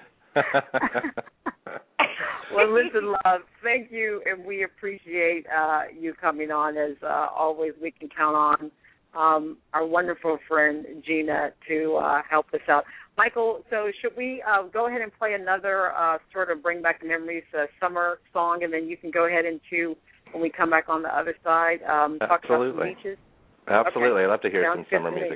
Well, listen, love, thank you, and we appreciate you coming on. As always, we can count on our wonderful friend Gina to help us out. Michael, so should we go ahead and play another sort of bring back memories summer song, and then you can go ahead and when we come back on the other side, talk about some beaches? Absolutely. Okay. I'd love to hear Sounds some summer music.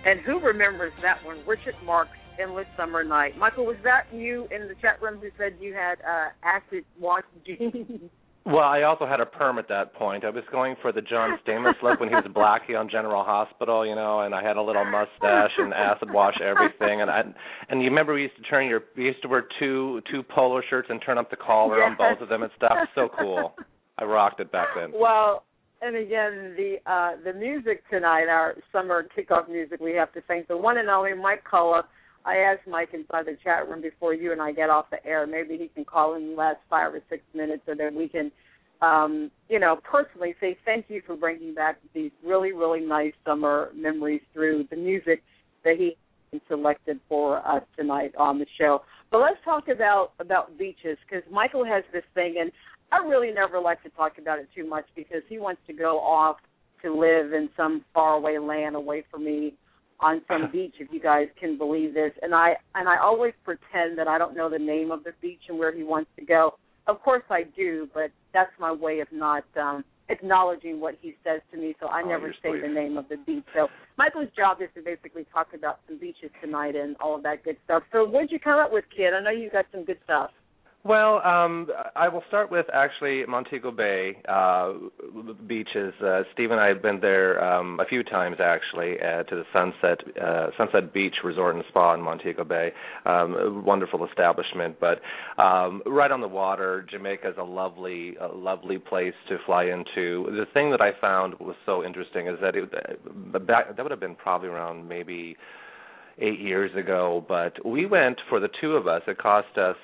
And who remembers that one? Richard Marx, Endless Summer Night. Michael, was that you in the chat room who said you had acid wash jeans? Well, I also had a perm at that point. I was going for the John Stamos look when he was Blackie on General Hospital, and I had a little mustache and acid wash everything. And you remember we used to wear two polo shirts and turn up the collar on both of them and stuff. So cool. I rocked it back then. Well, and again, the music tonight, our summer kickoff music, we have to thank the one and only Mike Cullough. I asked Mike inside the chat room before you and I get off the air, maybe he can call in the last 5 or 6 minutes so that we can, personally say thank you for bringing back these really, really nice summer memories through the music that he selected for us tonight on the show. But let's talk about beaches, because Michael has this thing, and I really never like to talk about it too much because he wants to go off to live in some faraway land away from me on some beach, if you guys can believe this. And I always pretend that I don't know the name of the beach and where he wants to go. Of course I do, but that's my way of not acknowledging what he says to me, so I never say the name of the beach. So Michael's job is to basically talk about some beaches tonight and all of that good stuff. So what did you come up with, kid? I know you got some good stuff. Well, I will start with actually Montego Bay beaches. Steve and I have been there a few times actually to the Sunset Beach Resort and Spa in Montego Bay. Wonderful establishment, but right on the water. Jamaica is a lovely place to fly into. The thing that I found was so interesting is that that would have been probably around maybe 8 years ago, but we went for the two of us. It cost us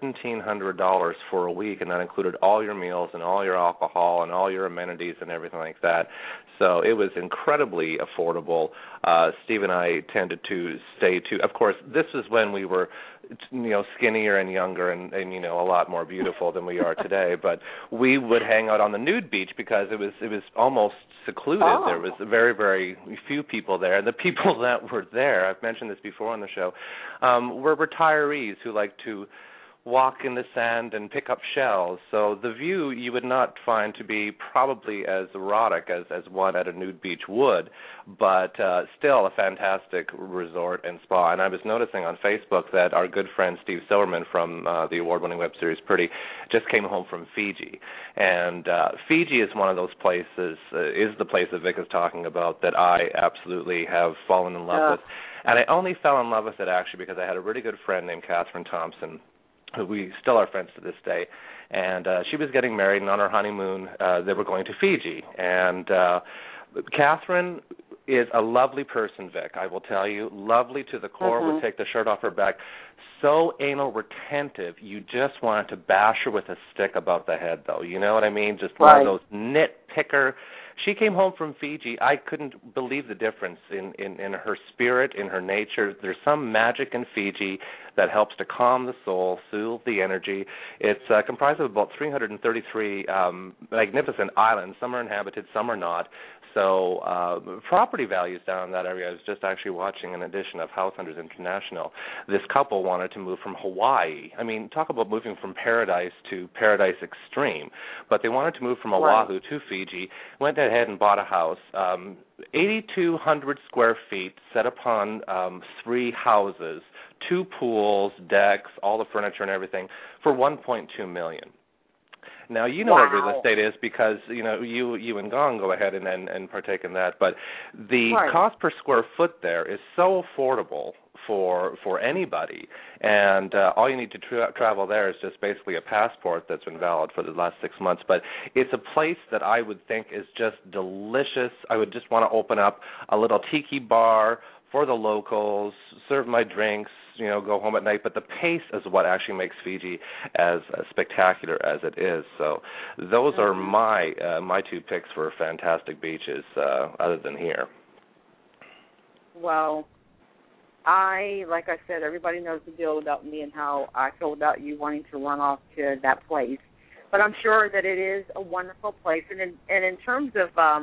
$1,700 for a week, and that included all your meals and all your alcohol and all your amenities and everything like that. So it was incredibly affordable. Steve and I tended to stay of course, this is when we were, skinnier and younger and a lot more beautiful than we are today. But we would hang out on the nude beach because it was almost secluded. Oh. There was very, very few people there. And the people that were there, I've mentioned this before on the show, were retirees who like to walk in the sand and pick up shells. So the view you would not find to be probably as erotic as one at a nude beach would, but still a fantastic resort and spa. And I was noticing on Facebook that our good friend Steve Silverman from the award-winning web series Pretty just came home from Fiji. And Fiji is one of those places, is the place that Vic is talking about, that I absolutely have fallen in love with. And I only fell in love with it actually because I had a really good friend named Catherine Thompson, who we still are friends to this day, and she was getting married, and on her honeymoon, they were going to Fiji. And Catherine is a lovely person, Vic, I will tell you, lovely to the core, would take the shirt off her back, so anal retentive, you just wanted to bash her with a stick above the head, though. You know what I mean? Just one of those nitpicker. She came home from Fiji. I couldn't believe the difference in her spirit, in her nature. There's some magic in Fiji that helps to calm the soul, soothe the energy. It's comprised of about 333 magnificent islands. Some are inhabited, some are not. So property values down in that area. I was just actually watching an edition of House Hunters International. This couple wanted to move from Hawaii. I mean, talk about moving from paradise to paradise extreme. But they wanted to move from Oahu to Fiji, went ahead and bought a house, 8,200 square feet, set upon 3 houses, 2 pools, decks, all the furniture and everything, for $1.2 million. Now, you know what real estate is because, you and Gong go ahead and partake in that, but the cost per square foot there is so affordable for anybody, and all you need to travel there is just basically a passport that's been valid for the last 6 months, but it's a place that I would think is just delicious. I would just want to open up a little tiki bar for the locals, serve my drinks, go home at night. But the pace is what actually makes Fiji as spectacular as it is. So those are my 2 picks for fantastic beaches other than here. Well, like I said, everybody knows the deal about me and how I feel about you wanting to run off to that place. But I'm sure that it is a wonderful place. And in terms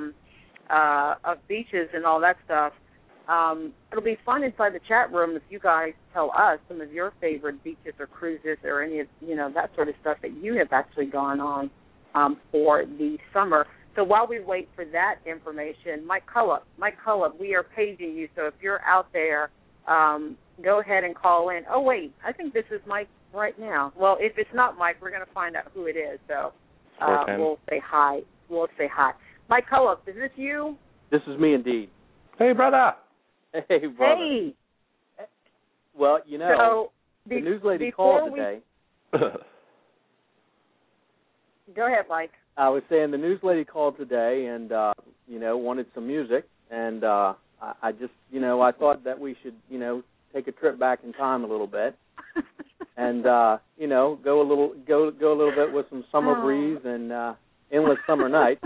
of beaches and all that stuff, it'll be fun inside the chat room if you guys tell us some of your favorite beaches or cruises or any of, that sort of stuff that you have actually gone on for the summer. So while we wait for that information, Mike Cullop, we are paging you. So if you're out there, go ahead and call in. Oh, wait, I think this is Mike right now. Well, if it's not Mike, we're going to find out who it is. So we'll say hi. Mike Cullop, is this you? This is me indeed. Hey, brother. Hey, brother. Hey. Well, you know, the news lady called today. Go ahead, Mike. I was saying the news lady called today and, wanted some music. And I just, I thought that we should, take a trip back in time a little bit. And, go a little bit with some summer breeze and endless summer night.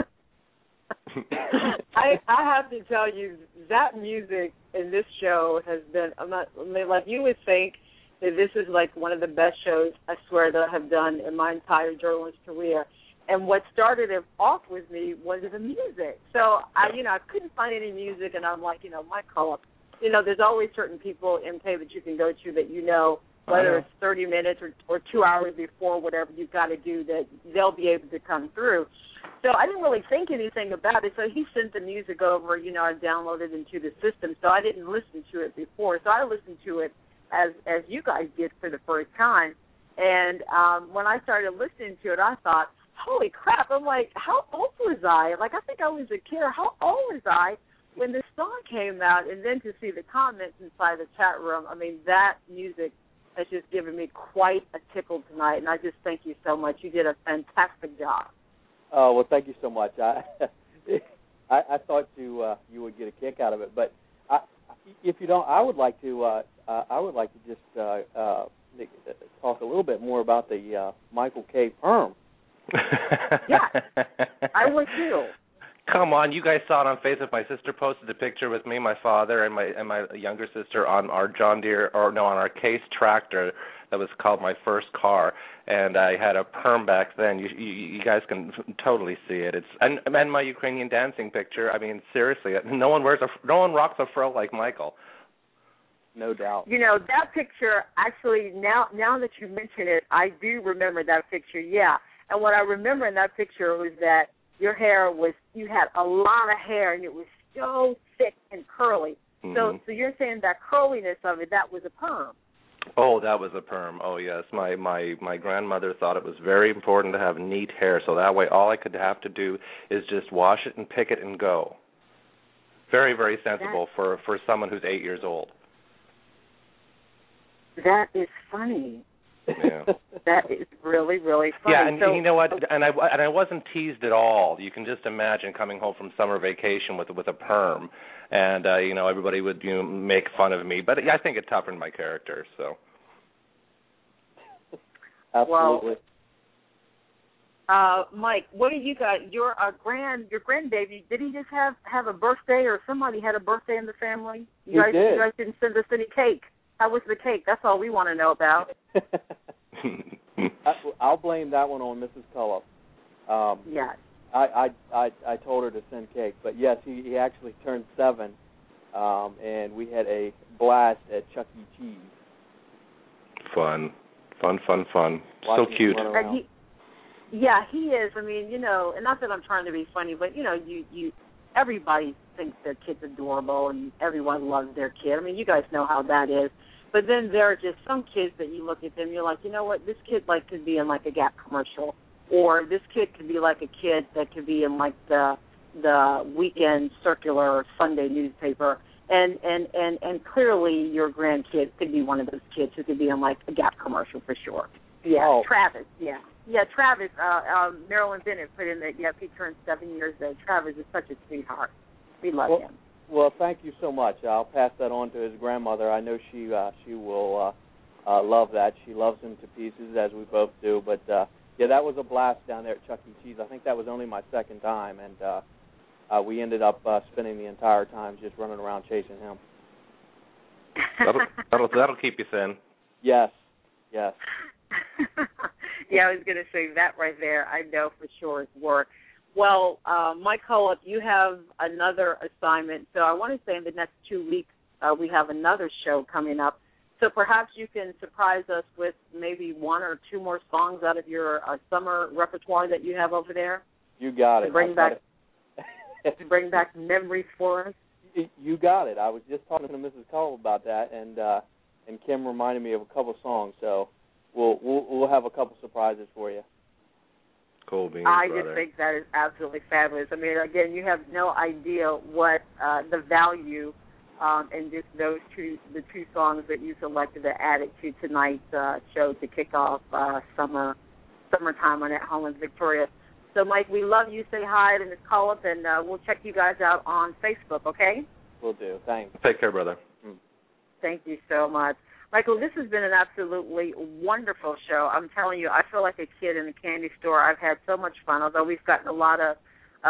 I have to tell you, that music in this show has been, like you would think that this is like one of the best shows, I swear, that I have done in my entire journalist career. And what started it off with me was the music. So, I couldn't find any music, and I'm like, Mike Cullop. There's always certain people in pay that you can go to that whether it's 30 minutes or 2 hours before whatever you've got to do, that they'll be able to come through. So I didn't really think anything about it. So he sent the music over, I downloaded into the system. So I didn't listen to it before. So I listened to it as you guys did for the first time. And when I started listening to it, I thought, holy crap. I'm like, how old was I? Like, I think I was a kid. How old was I when this song came out? And then to see the comments inside the chat room, that music has just given me quite a tickle tonight. And I just thank you so much. You did a fantastic job. Oh, well, thank you so much. I thought you would get a kick out of it, but if you don't, I would like to just talk a little bit more about the Michael K. Perm. Yeah, I would too. Come on, you guys saw it on Facebook. My sister posted a picture with me, my father, and my younger sister on our on our Case tractor that was called my first car, and I had a perm back then. You guys can totally see it. And my Ukrainian dancing picture. Seriously, no one rocks a fro like Michael. No doubt. That picture, actually, now that you mention it, I do remember that picture, yeah. And what I remember in that picture was that you had a lot of hair, and it was so thick and curly. Mm-hmm. So you're saying that curliness of it, that was a perm. Oh, that was a perm. Oh, yes. My grandmother thought it was very important to have neat hair, so that way all I could have to do is just wash it and pick it and go. Very, very sensible for someone who's 8 years old. That is funny. Yeah. That is really, really funny. Yeah, and you know what? And I wasn't teased at all. You can just imagine coming home from summer vacation with a perm, and everybody would make fun of me. But I think it toughened my character. So. Absolutely. Well, Mike, what do you got? Your grandbaby, did he just have a birthday, or somebody had a birthday in the family? You guys didn't send us any cake. How was the cake? That's all we want to know about. I'll blame that one on Mrs. Cullop. Yes. I told her to send cake, but yes, he actually turned 7, and we had a blast at Chuck E. Cheese. Fun. So cute. He is. And not that I'm trying to be funny, but you everybody thinks their kid's adorable, and everyone loves their kid. You guys know how that is. But then there are just some kids that you look at them, you're like, you know what, this kid could be in a Gap commercial, or this kid could be like a kid that could be in the weekend circular Sunday newspaper, and clearly your grandkid could be one of those kids who could be in a Gap commercial for sure. Yeah, oh. Travis. Yeah, Travis. Marilyn Bennett put in that. Yep, he turned 7 years old. Travis is such a sweetheart. We love him. Well, thank you so much. I'll pass that on to his grandmother. I know she will love that. She loves him to pieces, as we both do. But, that was a blast down there at Chuck E. Cheese. I think that was only my second time, and we ended up spending the entire time just running around chasing him. That'll keep you thin. Yes. Yeah, I was going to say that right there. I know for sure it's work. Well, Mike Cullop, you have another assignment. So I want to say in the next 2 weeks we have another show coming up. So perhaps you can surprise us with maybe 1 or 2 more songs out of your summer repertoire that you have over there? You got it. To bring back memories for us. You got it. I was just talking to Mrs. Cole about that, and Kim reminded me of a couple songs. So we'll have a couple surprises for you. Cool beans, I brother. just think that is absolutely fabulous. I mean, again, you have no idea what the value in just the two songs that you selected to add it to tonight's show to kick off summertime on At Home with Victoria. So, Mike, we love you. Say hi to Ms. Call Up, and we'll check you guys out on Facebook, okay? Will do. Thanks. Take care, brother. Thank you so much. Michael, this has been an absolutely wonderful show. I'm telling you, I feel like a kid in a candy store. I've had so much fun, although we've gotten a lot of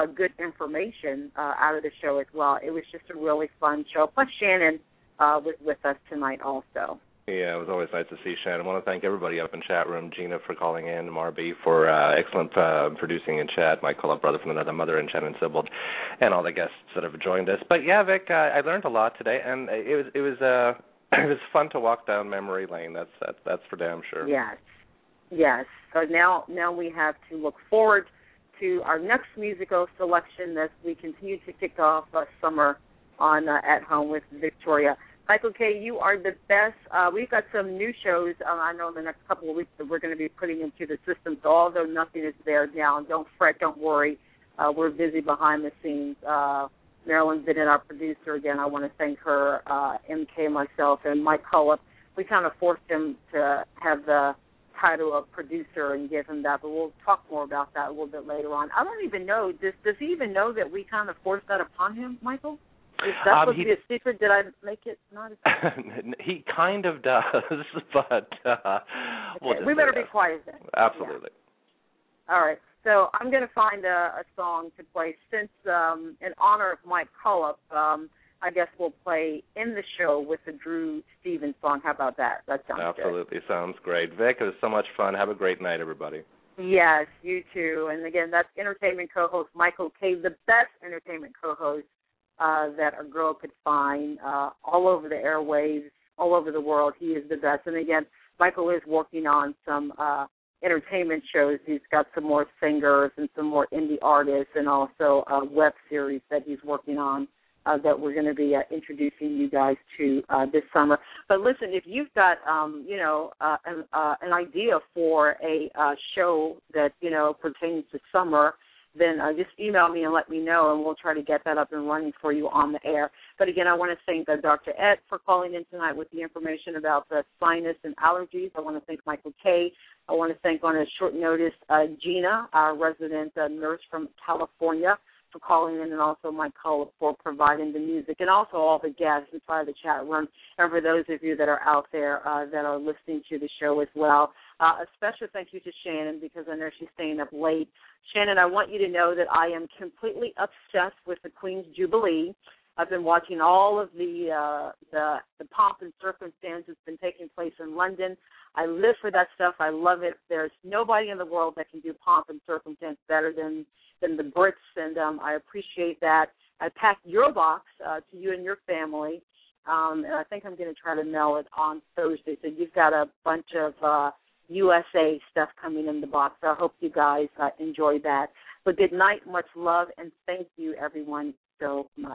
good information out of the show as well. It was just a really fun show. Plus, Shannon was with us tonight also. Yeah, it was always nice to see Shannon. I want to thank everybody up in chat room, Gina for calling in, Marby for excellent producing in chat, my call-up brother from another mother, and Shannon Sibbald, and all the guests that have joined us. But yeah, Vic, I learned a lot today, and it was fun to walk down memory lane. That's for damn sure. Yes. So now we have to look forward to our next musical selection as we continue to kick off summer on At Home with Victoria. Michael K., you are the best. We've got some new shows, I know, in the next couple of weeks that we're going to be putting into the system. So although nothing is there now, don't fret, don't worry. We're busy behind the scenes. Marilyn Bennett, our producer, again, I want to thank her, MK, myself, and Mike Cullup. We kind of forced him to have the title of producer and give him that, but we'll talk more about that a little bit later on. I don't even know, does he even know that we kind of forced that upon him, Michael? Is that supposed to be a secret? Did I make it not a secret? He kind of does, but we better be quiet then. Absolutely. Yeah. All right. So I'm going to find a song to play. Since in honor of Mike Cullup, I guess we'll play In the Show with the Drew Stevens song. How about that? That sounds Absolutely. good. Sounds great. Vic, it was so much fun. Have a great night, everybody. Yes, you too. And again, that's entertainment co-host Michael K., the best entertainment co-host that a girl could find all over the airwaves, all over the world. He is the best. And again, Michael is working on some entertainment shows. He's got some more singers and some more indie artists, and also a web series that he's working on that we're going to be introducing you guys to this summer. But listen, if you've got an idea for a show that pertains to summer, then just email me and let me know, and we'll try to get that up and running for you on the air. But again, I want to thank Dr. Ed for calling in tonight with the information about the sinus and allergies. I want to thank Michael K. I want to thank on a short notice Gina, our resident nurse from California, for calling in, and also Mike Cullup for providing the music, and also all the guests inside the chat room, and for those of you that are out there that are listening to the show as well. A special thank you to Shannon, because I know she's staying up late. Shannon, I want you to know that I am completely obsessed with the Queen's Jubilee. I've been watching all of the pomp and circumstance that's been taking place in London. I live for that stuff. I love it. There's nobody in the world that can do pomp and circumstance better than the Brits, and I appreciate that. I packed your box to you and your family, and I think I'm going to try to mail it on Thursday. So you've got a bunch of USA stuff coming in the box. So I hope you guys enjoy that. But good night, much love, and thank you, everyone, so much.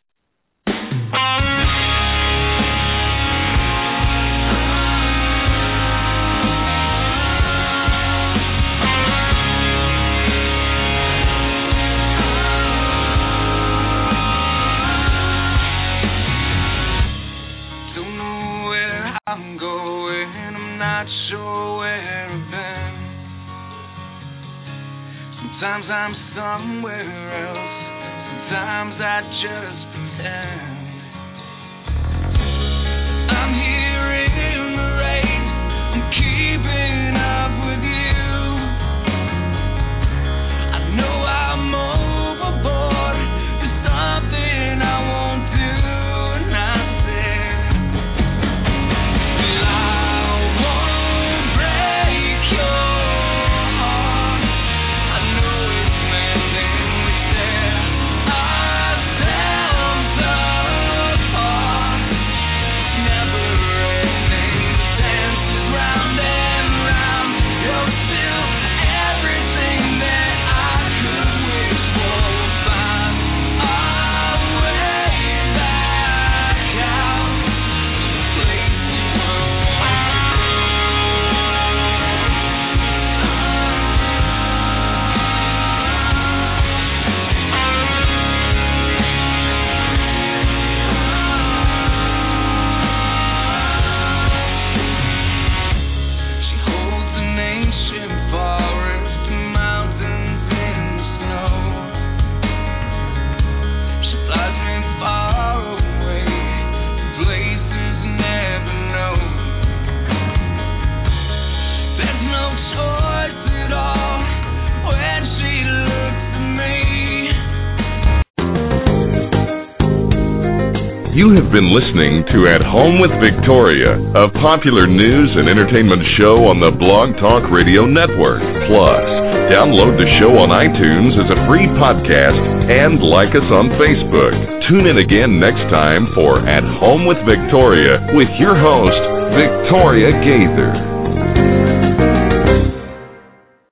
Don't know where I'm going, I'm not sure where I've been. Sometimes I'm somewhere else, sometimes I just pretend. I'm here in the rain, I'm keeping up with you. I know I'm overboard, there's something I won't do, and I said, well, I won't break your heart. I know it's meant and we set ourselves apart. Never ending dances round and round. You're no choice at all when she looks at me. You have been listening to At Home with Victoria, a popular news and entertainment show on the Blog Talk Radio Network. Plus, download the show on iTunes as a free podcast and like us on Facebook. Tune in again next time for At Home with Victoria with your host, Victoria Gaither.